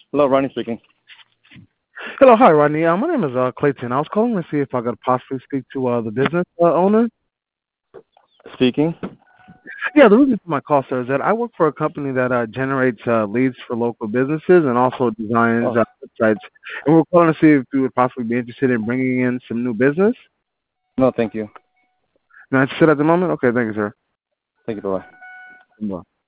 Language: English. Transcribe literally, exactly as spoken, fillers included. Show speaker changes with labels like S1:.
S1: Hello, Ronnie speaking.
S2: Hello, hi, Rodney. Uh, my name is uh, Clayton. I was calling to see if I could possibly speak to uh, the business uh, owner.
S1: Speaking.
S2: Yeah, the reason for my call, sir, is that I work for a company that uh, generates uh, leads for local businesses and also designs
S1: Oh,
S2: uh, websites. And we're calling to see if you would possibly be interested in bringing in some new business.
S1: no, thank you.
S2: Not interested at the moment? Okay, thank you, sir.
S1: Thank you. Bye.
S2: Bye.